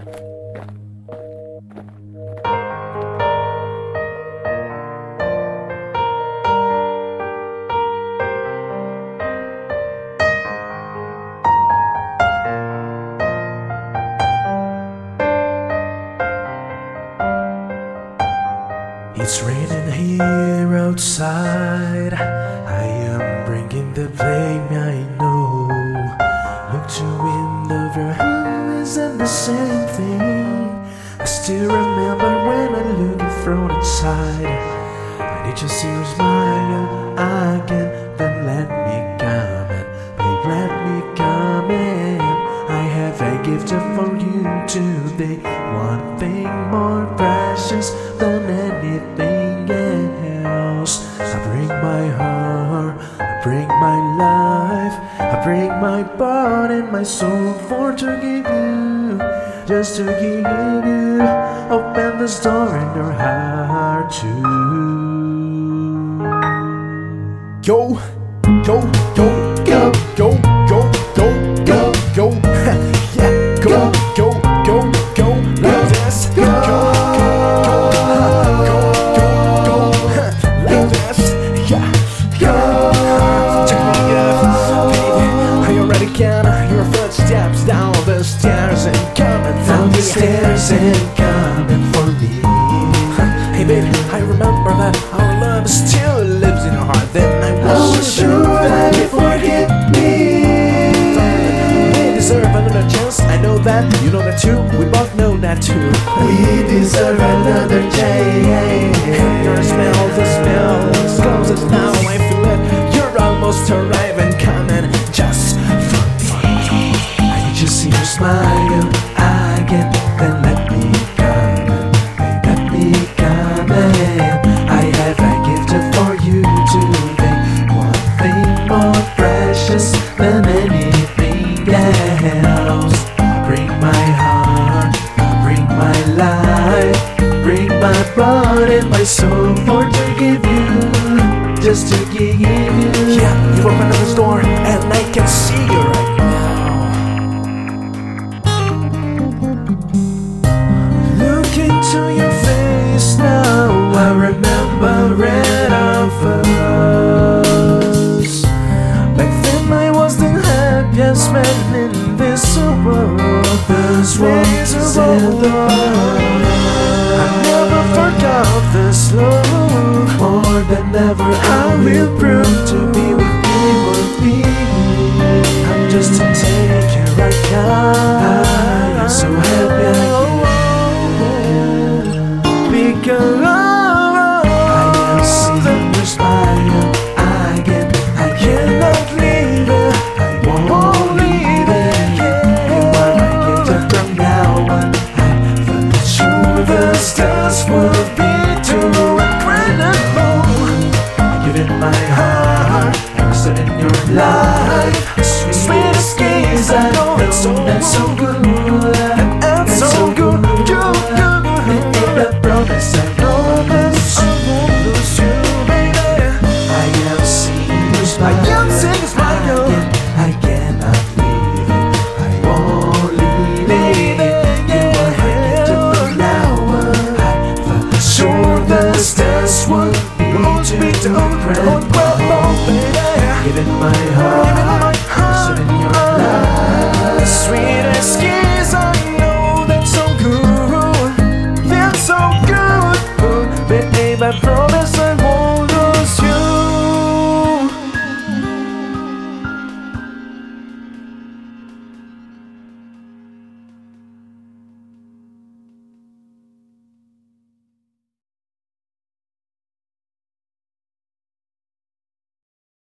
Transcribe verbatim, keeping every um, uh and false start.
It's raining here outside. I am bringing the blame, I know. Look to wind of your hand, isn't the same thing. I still remember when I look you from inside. I need to see you smile again. Then let me come in, babe, let me come in. I have a gift for you today. One thing more precious than anything else. I bring my heart, I bring my life, I bring my body and my soul for to give you, just to give you. Open the door in your heart too. Go, go, go, go, go, go, go, go, go. Yeah, go, go, go, go, like this. Go, go, go, go, go, like this. Yeah, go. Check me out, baby. Are you ready? Can I hear your footsteps down the stairs and coming Down the stairs and coming for me. Hey baby, I remember that our love still lives in our heart. Then I was sure that you forget me. We deserve another chance. I know that, you know that too. We both know that too. We deserve another day. Your smell, the smell is closest now. I feel it. You're almost arriving, coming just for me. I need to see you smile again. Then let me come in, babe, let me come in. I have a gift for you today. One thing more precious than anything else. Bring my heart, bring my life, bring my body and my soul for to give you, just to give you. Yeah, you opened up this door and I can see you right now. Look into your face now, I remember it of us. Back then I was the happiest man in this world. This world is in the world. I never forgot this love. More than ever I will prove to be with you, with me. I'm just to take you right now. I am so happy I can. Because I am seeing you smile again. I cannot leave it, I won't leave it. You are my gift from now on. I felt sure the stars would be too incredible. Giving my heart, I'm still in your life. Sweetest gaze I know, that's so, that's so good. That's so good, good, good. And I promise, I promise I won't lose you, baby. I am seeing you smile. I am seeing you smile. I cannot leave it, I won't leave it. You are my gift from now on. I felt sure the stars would be too incredible, baby. Giving my heart, I'm in your life. Sweetest kiss, I know that's so good. That's so good. Babe, I promise